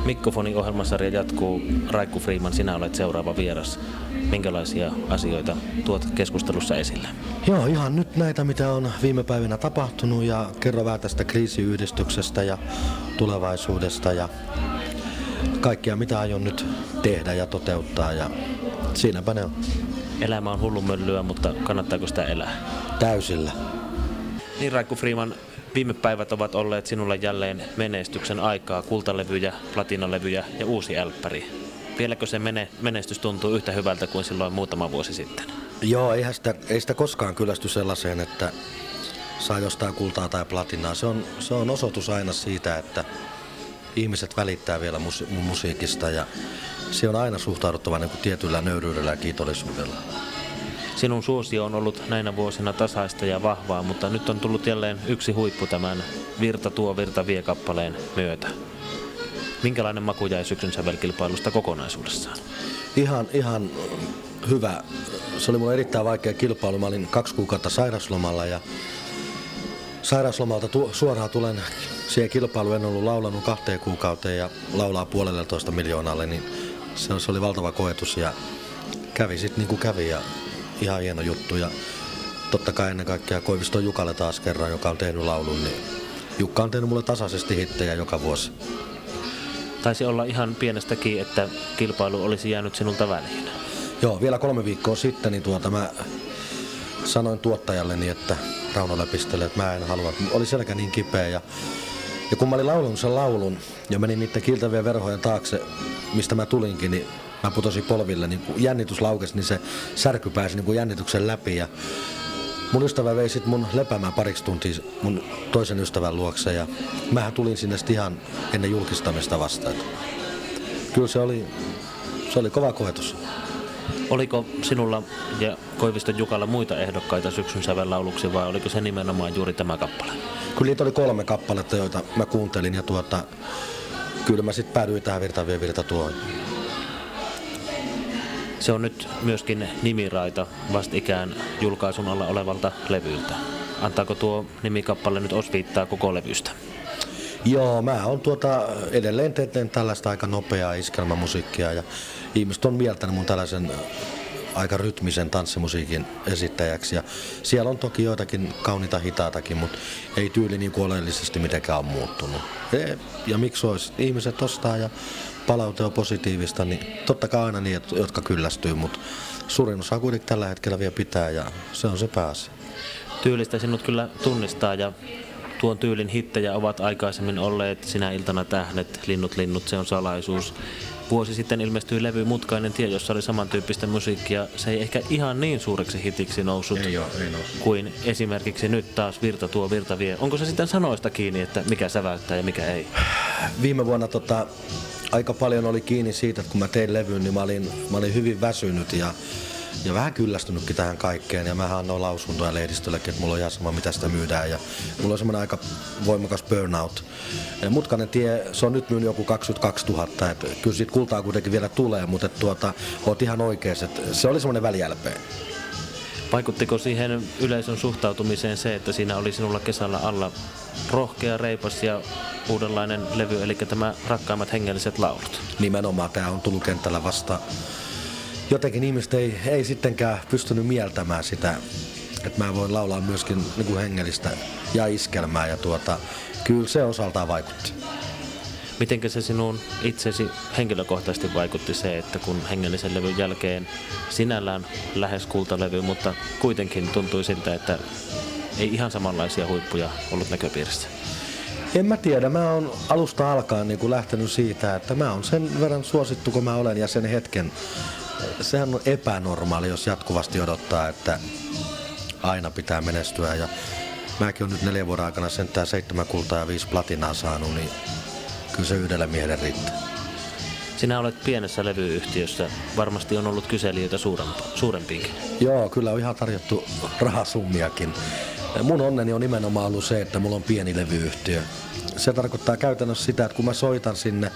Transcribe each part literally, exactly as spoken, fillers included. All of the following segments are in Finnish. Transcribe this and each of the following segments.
Mikkofonin ohjelmasarja jatkuu. Raikku Freeman, sinä olet seuraava vieras. Minkälaisia asioita tuot keskustelussa esille? Joo, ihan nyt näitä, mitä on viime päivinä tapahtunut, ja kerro vähän tästä kriisiyhdistyksestä ja tulevaisuudesta ja kaikkia, mitä aion nyt tehdä ja toteuttaa, ja siinäpä ne on. Elämä on hullunmöllyä, mutta kannattaako sitä elää? Täysillä. Niin, Raikku Freeman, viime päivät ovat olleet sinulle jälleen menestyksen aikaa, kultalevyjä, platinalevyjä ja uusi älppäri. Vieläkö se menestys tuntuu yhtä hyvältä kuin silloin muutama vuosi sitten? Joo, eihän sitä, ei sitä koskaan kyllästy sellaiseen, että saa jostain kultaa tai platinaa. Se on, se on osoitus aina siitä, että ihmiset välittää vielä musi- musiikista, ja se on aina suhtauduttava niin kuin tietyllä nöyryydellä ja kiitollisuudella. Sinun suosio on ollut näinä vuosina tasaista ja vahvaa, mutta nyt on tullut jälleen yksi huippu tämän Virta tuo, Virta vie -kappaleen myötä. Minkälainen maku jäi syksyn sävelkilpailusta kokonaisuudessaan? Ihan, ihan hyvä. Se oli mulle erittäin vaikea kilpailu. Mä olin kaksi kuukautta sairaslomalla, ja sairaslomalta tu- suoraan tulen siihen kilpailuun. En ollut laulanut kahteen kuukauteen ja laulaa puolelletoista miljoonalle, niin se, se oli valtava koetus, ja kävi sitten niin kuin kävi, ja ihan hieno juttu. Ja totta kai ennen kaikkea Koiviston Jukalle taas kerran, joka on tehnyt laulun, niin Jukka on tehnyt mulle tasaisesti hittejä joka vuosi. Taisi olla ihan pienestäkin, että kilpailu olisi jäänyt sinulta väliin. Joo, vielä kolme viikkoa sitten niin tuota mä sanoin tuottajalleni, että Rauno Lepistelle, että mä en halua. Oli selkä niin kipeä, ja, ja kun mä olin laulunut sen laulun ja menin niiden kiiltävien verhojen taakse, mistä mä tulinkin, niin mä putosin polville, niin kun jännitys laukesi, niin se särky pääsi niin kuin jännityksen läpi, ja mun ystävä vei sit mun lepäämään pariksi tuntia mun toisen ystävän luokse, ja mähän tulin sinne ihan ennen julkistamista vastaan. Kyllä se oli, se oli kova koetus. Oliko sinulla ja Koiviston Jukalla muita ehdokkaita syksyn sävellauluksi, vai oliko se nimenomaan juuri tämä kappale? Kyllä niitä oli kolme kappaletta, joita mä kuuntelin, ja tuota, kyllä mä sitten päädyin tähän Virta vie, Virta tuo. Se on nyt myöskin nimiraita vastikään julkaisun alla olevalta levyltä. Antaako tuo nimikappale nyt osviittaa koko levystä? Joo, mä oon tuota, edelleen teen tällaista aika nopeaa iskelmämusiikkia, ja ihmiset on mieltänyt mun tällaisen aika rytmisen tanssimusiikin esittäjäksi, ja siellä on toki joitakin kauniita hitaatakin, mutta ei tyyli niin oleellisesti mitenkään on muuttunut. E, ja miksi olisi? Ihmiset ostaa ja palaute on positiivista, niin totta kai aina niin, jotka kyllästyy, mutta suurin osa kuitenkin tällä hetkellä vielä pitää, ja se on se pääasia. Tyylistä sinut kyllä tunnistaa, ja tuon tyylin hittejä ovat aikaisemmin olleet Sinä iltana tähdet, Linnut linnut, se on salaisuus. Vuosi sitten ilmestyi levy Mutkainen tie, jossa oli samantyyppistä musiikkia. Se ei ehkä ihan niin suureksi hitiksi noussut ei ole, ei noussut. kuin esimerkiksi nyt taas Virta tuo, Virta vie. Onko se sitten sanoista kiinni, että mikä säväyttää ja mikä ei? Viime vuonna tota, aika paljon oli kiinni siitä, että kun mä tein levyn, niin mä olin, mä olin hyvin väsynyt ja, ja vähän kyllästynytkin tähän kaikkeen. Ja mähän annoin lausuntoja lehdistöllekin, että mulla on ihan sama, mitä sitä myydään. Ja mulla on semmoinen aika voimakas burnout. Ja Mutkainen tie, se on nyt myynyt joku kaksikymmentäkaksituhatta. Että kyllä siitä kultaa kuitenkin vielä tulee, mutta tuota, oot ihan oikees, että se oli semmoinen väliälpeä. Vaikuttiko siihen yleisön suhtautumiseen se, että siinä oli sinulla kesällä alla rohkea, reipas ja uudenlainen levy, eli tämä Rakkaimmat hengelliset laulut? Nimenomaan tämä on tullut kentällä vasta. Jotenkin ihmiset ei, ei sittenkään pystynyt mieltämään sitä, että mä voin laulaa myöskin niin kuin hengellistä ja iskelmää, ja tuota, kyllä se osaltaan vaikutti. Mitenkä se sinun itsesi henkilökohtaisesti vaikutti se, että kun hengellisen levyn jälkeen sinällään lähes kultalevy, mutta kuitenkin tuntui siltä, että ei ihan samanlaisia huippuja ollut näköpiirissä? En mä tiedä. Mä oon alusta alkaen niin kuin lähtenyt siitä, että mä oon sen verran suosittu kun mä olen ja sen hetken. Sehän on epänormaali, jos jatkuvasti odottaa, että aina pitää menestyä. Ja mäkin on nyt neljän vuoden aikana sentään seitsemän kultaa ja viisi platinaa saanut, niin kyllä se yhdelle miehelle riittää. Sinä olet pienessä levyyhtiössä. Varmasti on ollut kyselijöitä suurempiinkin. Joo, kyllä on ihan tarjottu rahasummiakin. Mun onneni on nimenomaan ollut se, että mulla on pieni levyyhtiö. Se tarkoittaa käytännössä sitä, että kun mä soitan sinne,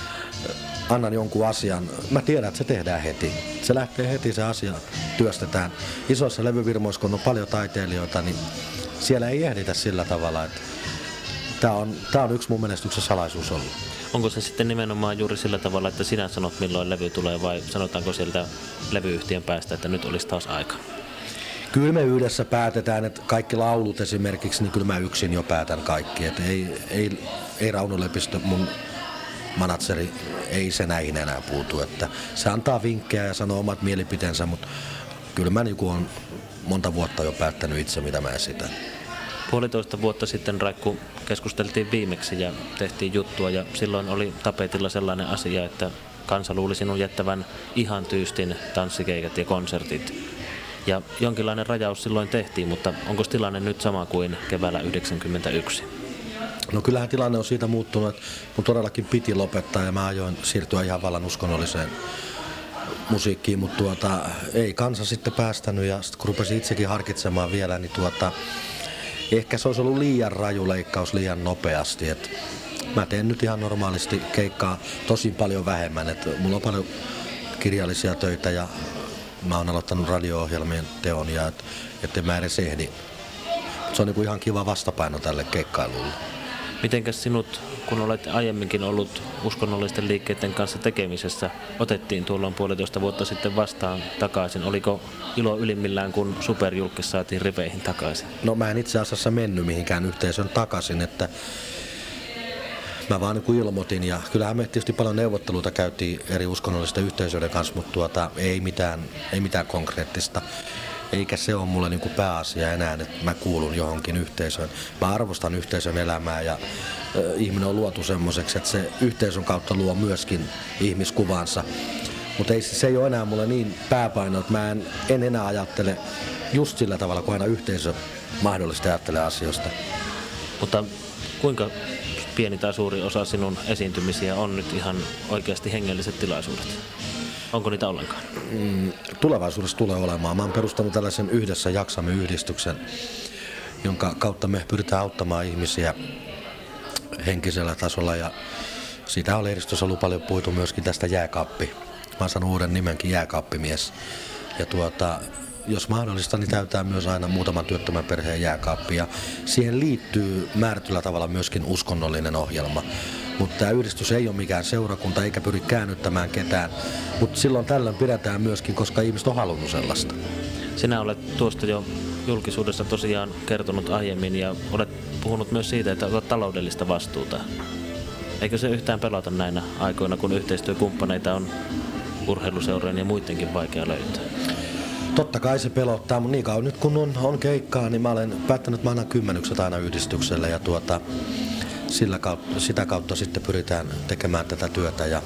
annan jonkun asian, mä tiedän, että se tehdään heti. Se lähtee heti, se asia työstetään. Isoissa levyvirmoissa, kun on paljon taiteilijoita, niin siellä ei ehditä sillä tavalla, että tää on, tää on yksi mun menestyksen salaisuus ollut. Onko se sitten nimenomaan juuri sillä tavalla, että sinä sanot milloin levy tulee vai sanotaanko sieltä levyyhtiön päästä, että nyt olisi taas aika? Kyllä me yhdessä päätetään, että kaikki laulut esimerkiksi, niin kyllä mä yksin jo päätän kaikki. Että ei, ei, ei Rauno Lepistö, mun manageri, ei se näihin enää puutu. Että se antaa vinkkejä ja sanoo omat mielipiteensä, mutta kyllä mä niin on monta vuotta jo päättänyt itse, mitä mä esitän. Puolitoista vuotta sitten, Raikku, keskusteltiin viimeksi ja tehtiin juttua ja silloin oli tapetilla sellainen asia, että kansa luuli sinun jättävän ihan tyystin tanssikeikat ja konsertit. Ja jonkinlainen rajaus silloin tehtiin, mutta onko tilanne nyt sama kuin keväällä yhdeksänkymmentäyksi? No kyllähän tilanne on siitä muuttunut, että mun todellakin piti lopettaa ja mä ajoin siirtyä ihan vallan uskonnolliseen musiikkiin, mutta tuota, ei kansa sitten päästänyt ja sitten kun rupesin itsekin harkitsemaan vielä, niin tuota, ehkä se olisi ollut liian raju leikkaus liian nopeasti. Et mä teen nyt ihan normaalisti keikkaa tosi paljon vähemmän, että mulla on paljon kirjallisia töitä ja mä oon aloittanut radio-ohjelmien teon ja et, et mä edes ehdi. Se on niinku ihan kiva vastapaino tälle keikkailulle. Mitenkäs sinut, kun olet aiemminkin ollut uskonnollisten liikkeiden kanssa tekemisessä, otettiin tuolloin puolitoista vuotta sitten vastaan takaisin? Oliko ilo ylimmillään, kun Superjulkis saatiin riveihin takaisin? No mä en itse asiassa mennyt mihinkään yhteisön takaisin, että mä vaan niin ilmoitin ja kyllähän me tietysti paljon neuvotteluita käytiin eri uskonnollisten yhteisöiden kanssa, mutta tuota, ei, mitään, ei mitään konkreettista. Eikä se ole mulle niin kuin pääasia enää, että mä kuulun johonkin yhteisöön. Mä arvostan yhteisön elämää ja äh, ihminen on luotu semmoiseksi, että se yhteisön kautta luo myöskin ihmiskuvansa. Mutta ei, se ei ole enää mulle niin pääpaino, että mä en, en enää ajattele just sillä tavalla, kun aina yhteisö mahdollisesti ajattelee asioista. Mutta kuinka pieni tai suuri osa sinun esiintymisiä on nyt ihan oikeasti hengelliset tilaisuudet? Onko niitä ollenkaan? Mm, tulevaisuudessa tulee olemaan. Mä oon perustanut tällaisen Yhdessä jaksamme -yhdistyksen, jonka kautta me pyritään auttamaan ihmisiä henkisellä tasolla. Ja siitä on lehdistössä ollut paljon puhuttu myöskin tästä jääkaappi. Mä oon saanut uuden nimenkin jääkaappimies. Ja tuota, jos mahdollista, niin täytää myös aina muutaman työttömän perheen jääkaappi. Ja siihen liittyy määrätyllä tavalla myöskin uskonnollinen ohjelma. Mutta tämä yhdistys ei ole mikään seurakunta eikä pyri käännyttämään ketään. Mutta silloin tällöin pidetään myöskin, koska ihmiset on halunnut sellaista. Sinä olet tuosta jo julkisuudessa tosiaan kertonut aiemmin ja olet puhunut myös siitä, että otat taloudellista vastuuta. Eikö se yhtään pelata näinä aikoina, kun yhteistyökumppaneita on urheiluseurojen ja muidenkin vaikea löytää? Totta kai se pelottaa, mutta niin kauan nyt kun on, on keikkaa, niin mä olen päättänyt, että mä annan kymmenykset aina yhdistykselle ja tuota, sillä kautta, sitä kautta sitten pyritään tekemään tätä työtä. Ja,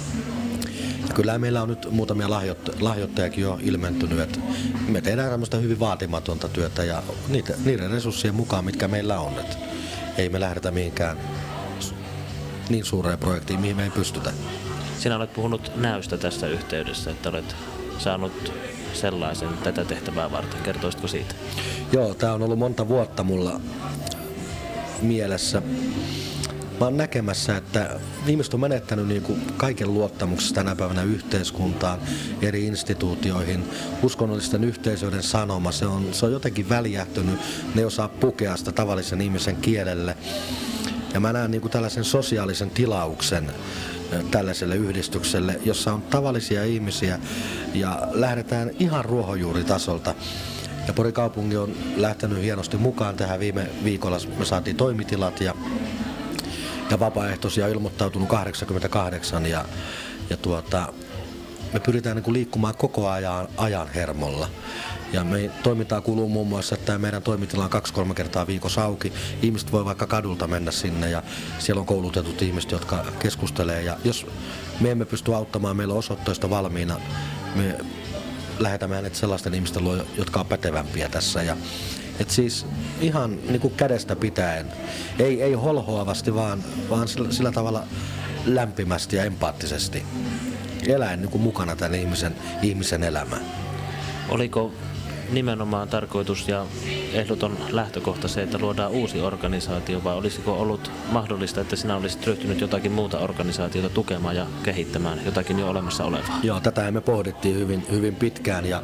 ja kyllä meillä on nyt muutamia lahjoit, lahjoittajakin jo ilmentynyt, että me tehdään tämmöistä hyvin vaatimatonta työtä ja niitä, niiden resurssien mukaan, mitkä meillä on. Että ei me lähdetä mihinkään niin suureen projektiin, mihin me ei pystytä. Sinä olet puhunut näystä tässä yhteydessä, että olet saanut sellaisen tätä tehtävää varten. Kertoisitko siitä? Joo, tää on ollut monta vuotta mulla mielessä. Mä oon näkemässä, että ihmiset on menettänyt niin kuin kaiken luottamuksesta tänä päivänä yhteiskuntaan, eri instituutioihin, uskonnollisten yhteisöiden sanoma. Se on, se on jotenkin väljähtynyt, ne ei osaa pukea sitä tavallisen ihmisen kielelle. Ja mä näen niin kuin tällaisen sosiaalisen tilauksen tällaiselle yhdistykselle, jossa on tavallisia ihmisiä ja lähdetään ihan ruohonjuuritasolta. Ja Porin kaupunki on lähtenyt hienosti mukaan tähän. Viime viikolla me saatiin toimitilat ja, ja vapaaehtoisia ilmoittautunut kahdeksankymmentäkahdeksan ja, ja tuota, me pyritään niin kuin liikkumaan koko ajan, ajan hermolla. Ja me toimintaan kuuluu muun muassa, että meidän toimitila on kaksi-kolme kertaa viikossa auki. Ihmiset voi vaikka kadulta mennä sinne ja siellä on koulutetut ihmiset, jotka keskustelee. Ja jos me emme pysty auttamaan, meillä on osoitteista valmiina, me lähetämme hänet sellaisten ihmisten luo, jotka on pätevämpiä tässä. Ja, et siis ihan niin kuin kädestä pitäen, ei, ei holhoavasti, vaan, vaan sillä, sillä tavalla lämpimästi ja empaattisesti. Eläen niin kuin mukana tämän ihmisen, ihmisen elämään. Oliko nimenomaan tarkoitus ja ehdoton lähtökohta se, että luodaan uusi organisaatio, vai olisiko ollut mahdollista, että sinä olisit ryhtynyt jotakin muuta organisaatiota tukemaan ja kehittämään jotakin jo olemassa olevaa? Joo, tätä me pohdittiin hyvin, hyvin pitkään ja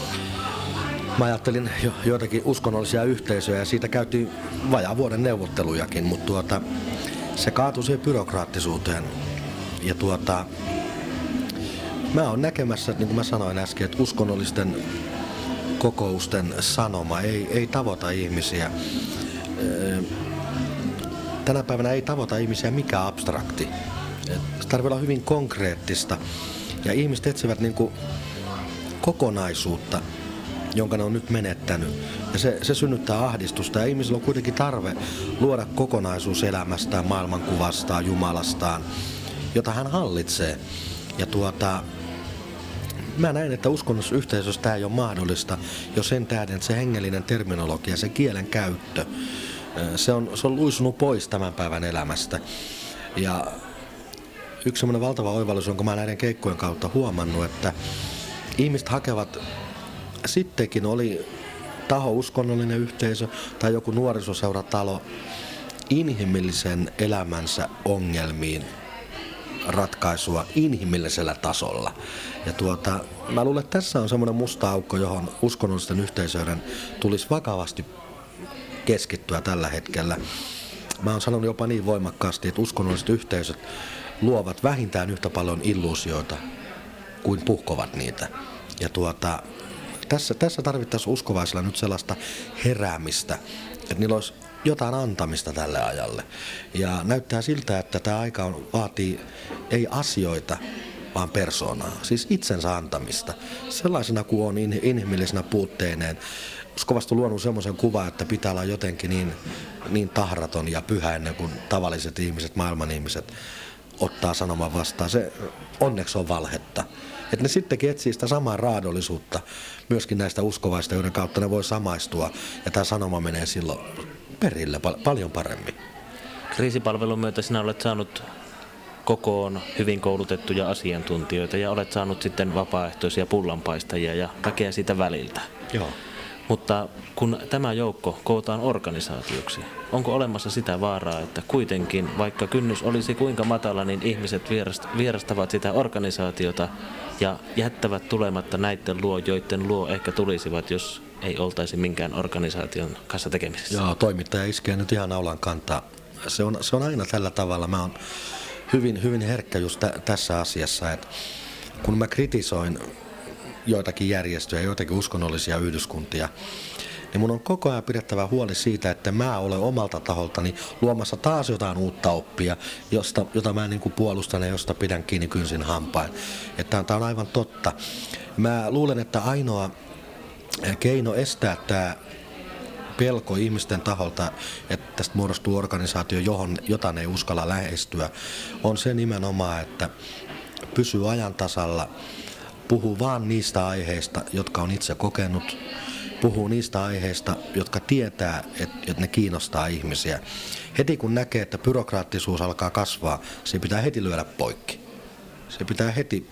mä ajattelin jo, joitakin uskonnollisia yhteisöjä ja siitä käytiin vajaa vuoden neuvottelujakin, mutta tuota, se kaatui siihen byrokraattisuuteen. Ja tuota, mä oon näkemässä, niin kuin mä sanoin äsken, että uskonnollisten kokousten sanoma ei, ei tavoita ihmisiä. Tänä päivänä ei tavoita ihmisiä mikään abstrakti. Se tarvitsee olla hyvin konkreettista. Ja ihmiset etsivät niin kuin kokonaisuutta, jonka ne on nyt menettänyt. Ja se, se synnyttää ahdistusta. Ja ihmisillä on kuitenkin tarve luoda kokonaisuus elämästään, maailmankuvastaan, Jumalastaan, jota hän hallitsee. Ja tuota, mä näen, että uskonnollisessa yhteisössä tämä ei ole mahdollista, jos sen tähden se hengellinen terminologia, se kielen käyttö, se on, se on luisunut pois tämän päivän elämästä. Ja yksi semmoinen valtava oivallus, jonka mä näiden keikkojen kautta huomannut, että ihmiset hakevat, sittenkin oli taho, uskonnollinen yhteisö tai joku nuorisoseuratalo, inhimillisen elämänsä ongelmiin ratkaisua inhimillisellä tasolla. Ja tuota, mä luulen, että tässä on semmoinen musta aukko, johon uskonnollisten yhteisöiden tulisi vakavasti keskittyä tällä hetkellä. Mä oon sanonut jopa niin voimakkaasti, että uskonnolliset yhteisöt luovat vähintään yhtä paljon illuusioita kuin puhkovat niitä. Ja tuota, tässä, tässä tarvittaisiin uskovaisilla nyt sellaista heräämistä, että niillä olisi jotain antamista tälle ajalle. Ja näyttää siltä, että tämä aika on, vaatii ei asioita, vaan persoonaa, siis itsensä antamista. Sellaisena kuin on inhimillisenä puutteineen. Uskovasti luonut semmoisen kuvan, että pitää olla jotenkin niin, niin tahraton ja pyhä ennen kuin tavalliset ihmiset, maailman ihmiset ottaa sanoman vastaan. Se onneksi on valhetta. Että ne sittenkin etsii sitä samaa raadollisuutta myöskin näistä uskovaista, joiden kautta ne voi samaistua. Ja tämä sanoma menee silloin perille pal- paljon paremmin. Kriisipalvelun myötä sinä olet saanut kokoon hyvin koulutettuja asiantuntijoita ja olet saanut sitten vapaaehtoisia pullanpaistajia ja väkeä siitä väliltä. Joo. Mutta kun tämä joukko kootaan organisaatioksi, onko olemassa sitä vaaraa, että kuitenkin, vaikka kynnys olisi kuinka matala, niin ihmiset vierastavat sitä organisaatiota ja jättävät tulematta näiden luo, joiden luo ehkä tulisivat, jos ei oltaisi minkään organisaation kanssa tekemisessä? Joo, toimittaja iskee nyt ihan naulan kantaa. Se on, se on aina tällä tavalla. Mä oon hyvin, hyvin herkkä just tä, tässä asiassa, että kun mä kritisoin joitakin järjestöjä, joitakin uskonnollisia yhdyskuntia, niin mun on koko ajan pidettävä huoli siitä, että mä olen omalta taholtani luomassa taas jotain uutta oppia, josta, jota mä niin kuin puolustan ja josta pidän kiinni kynsin hampain. Että tämä on aivan totta. Mä luulen, että ainoa keino estää tämä pelko ihmisten taholta, että tästä muodostuu organisaatio, johon, jota ne ei uskalla lähestyä, on se nimenomaan, että pysyy ajan tasalla, puhuu vaan niistä aiheista, jotka on itse kokenut, puhuu niistä aiheista, jotka tietää, että, että ne kiinnostaa ihmisiä. Heti kun näkee, että byrokraattisuus alkaa kasvaa, se pitää heti lyödä poikki. Se pitää heti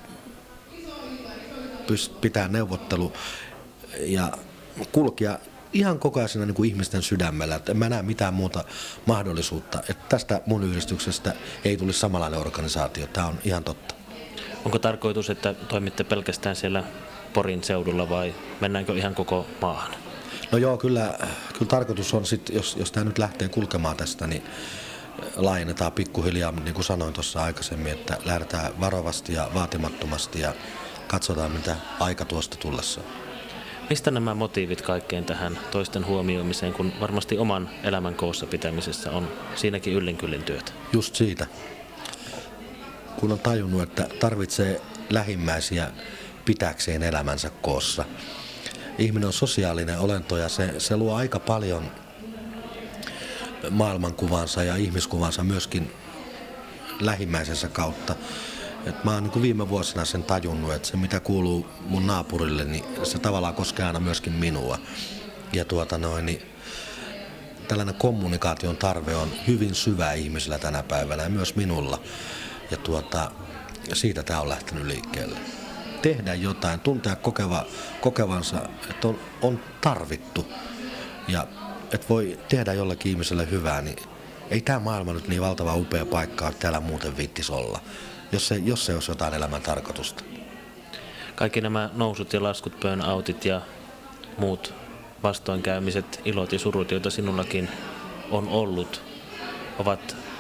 pitää neuvottelu ja kulkea ihan koko ajan siinä niin kuin ihmisten sydämellä. Että en mä näe mitään muuta mahdollisuutta, että tästä mun yhdistyksestä ei tulisi samanlainen organisaatio. Tämä on ihan totta. Onko tarkoitus, että toimitte pelkästään siellä Porin seudulla vai mennäänkö ihan koko maahan? No joo, kyllä, kyllä tarkoitus on, sit, jos, jos tämä nyt lähtee kulkemaan tästä, niin laajennetaan pikkuhiljaa, niin kuin sanoin tuossa aikaisemmin, että lähdetään varovasti ja vaatimattomasti ja katsotaan, mitä aika tuosta tullessa. Mistä nämä motiivit kaikkeen tähän toisten huomioimiseen, kun varmasti oman elämän koossa pitämisessä on siinäkin yllinkyllin työtä? Just siitä. Kun on tajunnut, että tarvitsee lähimmäisiä pitääkseen elämänsä koossa. Ihminen on sosiaalinen olento ja se, se luo aika paljon maailmankuvansa ja ihmiskuvansa myöskin lähimmäisensä kautta. Et mä oon niin kuin viime vuosina sen tajunnut, että se mitä kuuluu mun naapurille, niin se tavallaan koskee aina myöskin minua. Ja tuota noin, niin tällainen kommunikaation tarve on hyvin syvä ihmisillä tänä päivänä ja myös minulla. Ja tuota, siitä tää on lähtenyt liikkeelle. Tehdä jotain, tuntea kokeva, kokevansa, että on, on tarvittu ja että voi tehdä jollekin ihmiselle hyvää, niin ei tämä maailma nyt niin valtava upea paikka, että täällä muuten viittis olla, jos se, jos se olisi jotain elämän tarkoitusta. Kaikki nämä nousut ja laskut, burnoutit ja muut vastoinkäymiset, ilot ja surut, joita sinullakin on ollut, ovat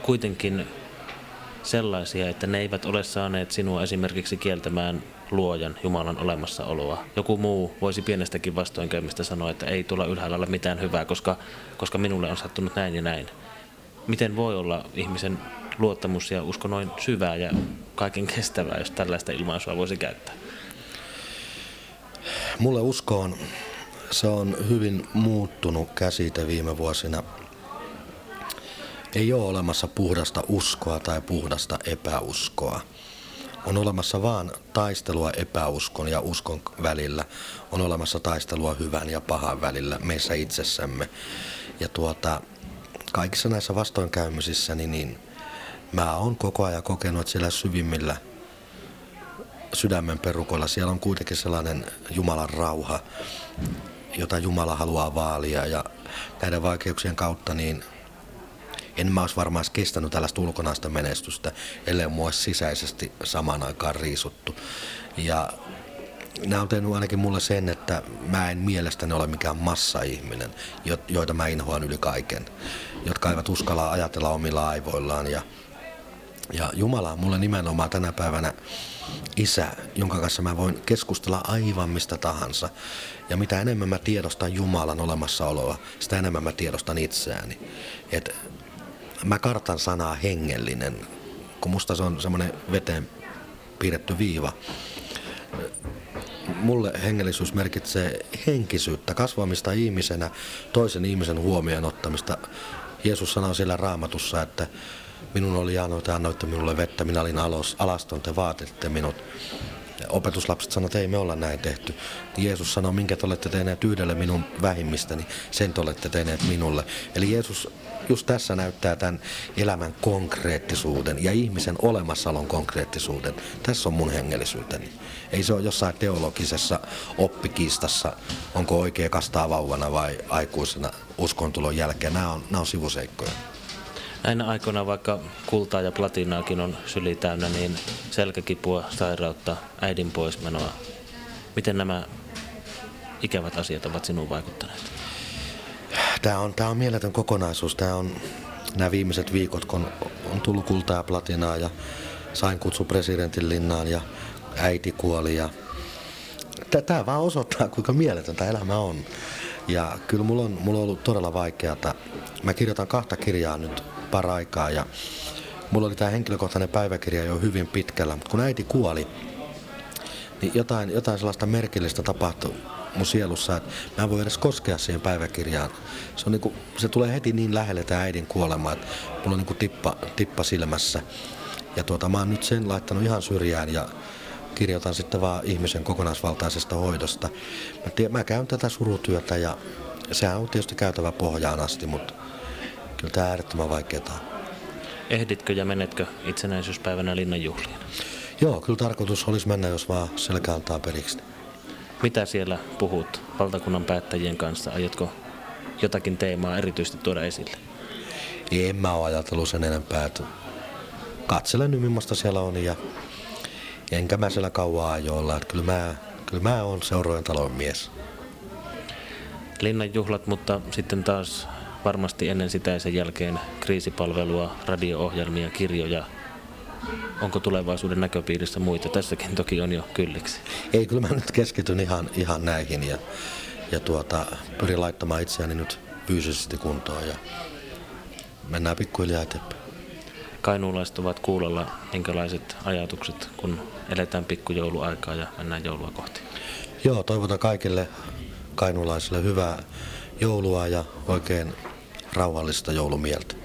kuitenkin sellaisia, että ne eivät ole saaneet sinua esimerkiksi kieltämään luojan, Jumalan olemassaoloa. Joku muu voisi pienestäkin vastoinkäymistä sanoa, että ei tulla ylhäällä ole mitään hyvää, koska, koska minulle on sattunut näin ja näin. Miten voi olla ihmisen luottamus ja usko noin syvää ja kaiken kestävää, jos tällaista ilmaisua voisi käyttää? Mulle usko on, se on hyvin muuttunut käsite viime vuosina. Ei ole olemassa puhdasta uskoa tai puhdasta epäuskoa. On olemassa vaan taistelua epäuskon ja uskon välillä. On olemassa taistelua hyvän ja pahan välillä meissä itsessämme. Ja tuota, kaikissa näissä vastoinkäymisissä niin, niin mä oon koko ajan kokenut, että siellä syvimmillä sydämen perukoilla siellä on kuitenkin sellainen Jumalan rauha, jota Jumala haluaa vaalia. Ja näiden vaikeuksien kautta niin en mä olisi varmaan kestänyt tällaista ulkonaista menestystä, ellei mua olisi sisäisesti samaan aikaan riisuttu. Ja nämä on tehnyt ainakin mulle sen, että mä en mielestäni ole mikään massa-ihminen, joita mä inhoan yli kaiken, jotka eivät uskalla ajatella omilla aivoillaan. Ja, ja Jumala on mulle nimenomaan tänä päivänä isä, jonka kanssa mä voin keskustella aivan mistä tahansa. Ja mitä enemmän mä tiedostan Jumalan olemassaoloa, sitä enemmän mä tiedostan itseäni. Et mä kartan sanaa hengellinen, kun musta se on semmoinen veteen piirretty viiva. Mulle hengellisyys merkitsee henkisyyttä, kasvamista ihmisenä, toisen ihmisen huomioon ottamista. Jeesus sanoo siellä Raamatussa, että minun oli jano, te annoitte minulle vettä, minä olin alos, alaston, te vaatitte minut. Opetuslapset sanoivat, että ei me olla näin tehty. Jeesus sanoi, minkä te olette tehneet yhdelle minun vähimmistäni, sen te olette tehneet minulle. Eli Jeesus just tässä näyttää tämän elämän konkreettisuuden ja ihmisen olemassaolon konkreettisuuden. Tässä on mun hengellisyyteni. Ei se ole jossain teologisessa oppikiistassa, onko oikea kastaa vauvana vai aikuisena uskontulon jälkeen. Nämä on, nämä on sivuseikkoja. Näinä aikoina, vaikka kultaa ja platinaakin on syli täynnä, niin selkäkipua, sairautta, äidin poismenoa. Miten nämä ikävät asiat ovat sinuun vaikuttaneet? Tämä on, tämä on mieletön kokonaisuus. Tämä on nämä viimeiset viikot, kun on tullut kultaa ja platinaa ja sain kutsu presidentin linnaan ja äiti kuoli. Ja tämä vaan osoittaa, kuinka mieletön tämä elämä on. Ja kyllä mulla on, mulla on ollut todella vaikeata. Mä kirjoitan kahta kirjaa nyt paraikaa ja mulla oli tämä henkilökohtainen päiväkirja jo hyvin pitkällä. Kun äiti kuoli, niin jotain, jotain sellaista merkillistä tapahtui mun sielussa, että mä en voi edes koskea siihen päiväkirjaan. Se, on niinku, se tulee heti niin lähelle tämä äidin kuolema, että mulla on niinku tippa, tippa silmässä. Ja tuota, mä oon nyt sen laittanut ihan syrjään ja kirjoitan sitten vaan ihmisen kokonaisvaltaisesta hoidosta. Mä, tiedän, mä käyn tätä surutyötä ja sehän on tietysti käytävä pohjaan asti, mutta kyllä tämä äärettömän vaikeaa. Ehditkö ja menetkö itsenäisyyspäivänä linnanjuhliin? Joo, kyllä tarkoitus olisi mennä, jos vaan selkä antaa periksi. Mitä siellä puhut valtakunnan päättäjien kanssa? Aiotko jotakin teemaa erityisesti tuoda esille? En mä ole ajatellut sen enempää. Katselen nyt, millaista siellä on ja enkä mä siellä kauan ajoilla. Kyllä mä, kyllä mä oon Seurojen talon mies. Linnanjuhlat, mutta sitten taas varmasti ennen sitä ja sen jälkeen kriisipalvelua, radio-ohjelmia, kirjoja. Onko tulevaisuuden näköpiirissä muita? Tässäkin toki on jo kylliksi. Ei, kyllä mä nyt keskityn ihan, ihan näihin ja, ja tuota, pyrin laittamaan itseäni nyt fyysisesti kuntoon ja mennään pikkuhiljaa eteenpäin. Kainuulaiset ovat kuulolla, minkälaiset ajatukset, kun eletään pikkujouluaikaa ja mennään joulua kohti? Joo, toivotan kaikille kainuulaisille hyvää joulua ja oikein rauhallista joulumieltä.